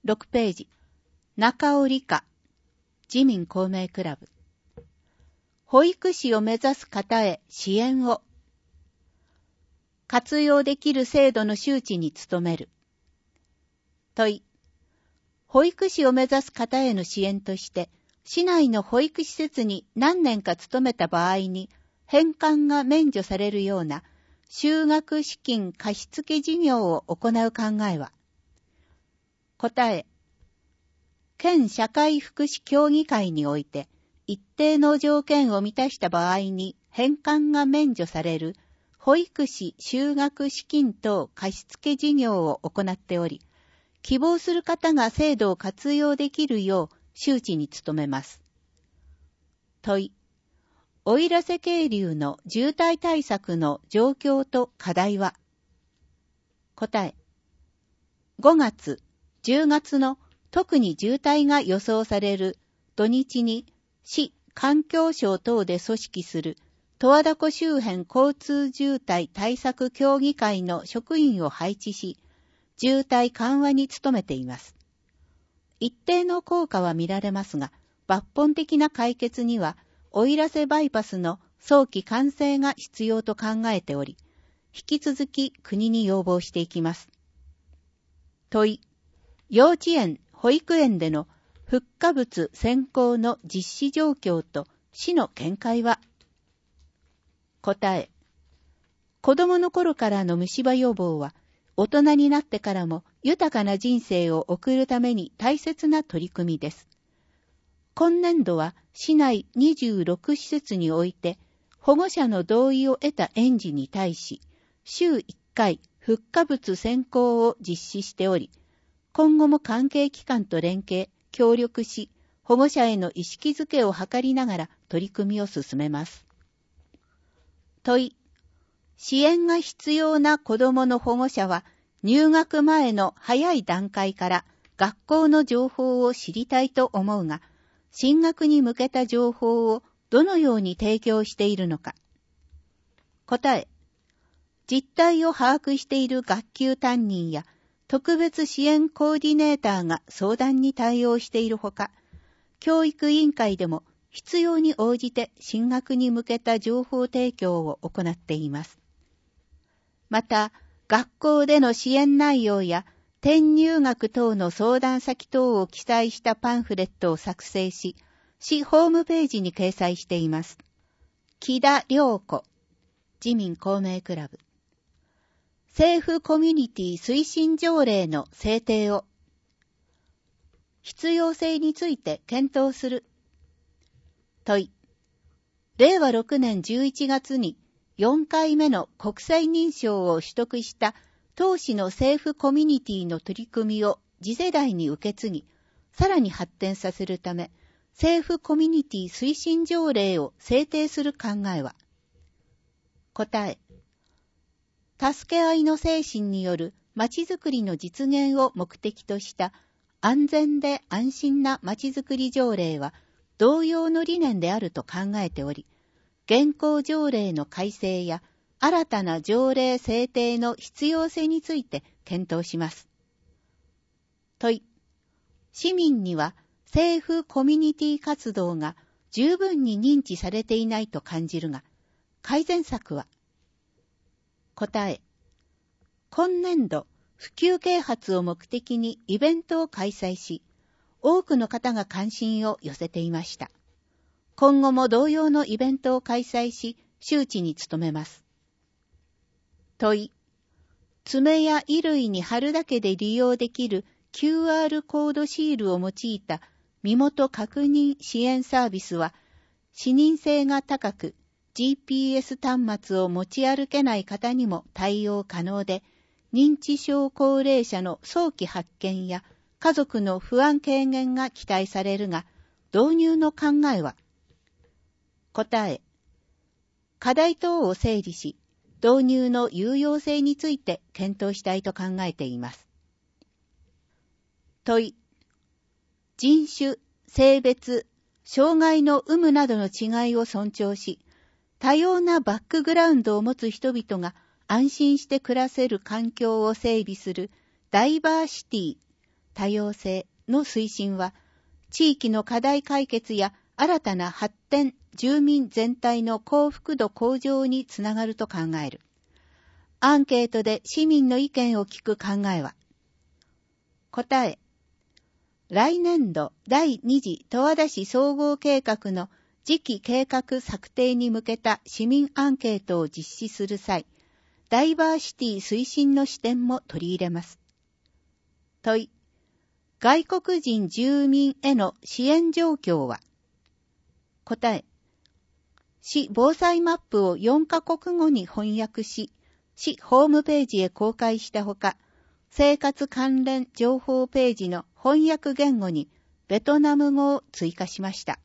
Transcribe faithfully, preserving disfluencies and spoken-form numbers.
ろくページ、中尾理香、自民公明クラブ。保育士を目指す方へ支援を。活用できる制度の周知に努める。問い。保育士を目指す方への支援として、市内の保育施設に何年か勤めた場合に返還が免除されるような就学資金貸付事業を行う考えは。答え。県社会福祉協議会において一定の条件を満たした場合に返還が免除される保育士就学資金等貸付事業を行っており、希望する方が制度を活用できるよう周知に努めます。問い。奥入瀬渓流の渋滞対策の状況と課題は。答え。ごがつ、じゅうがつの特に渋滞が予想される土日に市環境省等で組織する十和田湖周辺交通渋滞対策協議会の職員を配置し、渋滞緩和に努めています。一定の効果は見られますが、抜本的な解決には、奥入瀬バイパスの早期完成が必要と考えており、引き続き国に要望していきます。問い。幼稚園、保育園での復化物選考の実施状況と市の見解は。答え。子供の頃からの虫歯予防は、大人になってからも豊かな人生を送るために大切な取り組みです。今年度は市内にじゅうろく施設において保護者の同意を得た園児に対し週いっかい復化物選考を実施しており、今後も関係機関と連携、協力し、保護者への意識づけを図りながら取り組みを進めます。問い。支援が必要な子どもの保護者は入学前の早い段階から学校の情報を知りたいと思うが、進学に向けた情報をどのように提供しているのか。答え。実態を把握している学級担任や特別支援コーディネーターが相談に対応しているほか、教育委員会でも必要に応じて進学に向けた情報提供を行っています。また、学校での支援内容や転入学等の相談先等を記載したパンフレットを作成し、市ホームページに掲載しています。木田良子、自民公明クラブ。政府コミュニティ推進条例の制定を。必要性について検討する。問い。れいわろくねんじゅういちがつによんかいめの国際認証を取得した当市の政府コミュニティの取り組みを次世代に受け継ぎ、さらに発展させるため、政府コミュニティ推進条例を制定する考えは。答え。助け合いの精神によるまちづくりの実現を目的とした安全で安心なまちづくり条例は同様の理念であると考えており、現行条例の改正や新たな条例制定の必要性について検討します。問い。市民には政府コミュニティ活動が十分に認知されていないと感じるが、改善策は。答え。今年度、普及啓発を目的にイベントを開催し、多くの方が関心を寄せていました。今後も同様のイベントを開催し、周知に努めます。問い。爪や衣類に貼るだけで利用できる キューアール コードシールを用いた身元確認支援サービスは、視認性が高く、ジーピーエス 端末を持ち歩けない方にも対応可能で、認知症高齢者の早期発見や家族の不安軽減が期待されるが、導入の考えは。答え。課題等を整理し、導入の有用性について検討したいと考えています。問い。人種、性別、障害の有無などの違いを尊重し、多様なバックグラウンドを持つ人々が安心して暮らせる環境を整備するダイバーシティ、 多様性の推進は、地域の課題解決や新たな発展、住民全体の幸福度向上につながると考える。アンケートで市民の意見を聞く考えは、答え、来年度第二次十和田市総合計画の次期計画策定に向けた市民アンケートを実施する際、ダイバーシティ推進の視点も取り入れます。問い、外国人住民への支援状況は？答え、市防災マップをよんカ国語に翻訳し、市ホームページへ公開したほか、生活関連情報ページの翻訳言語にベトナム語を追加しました。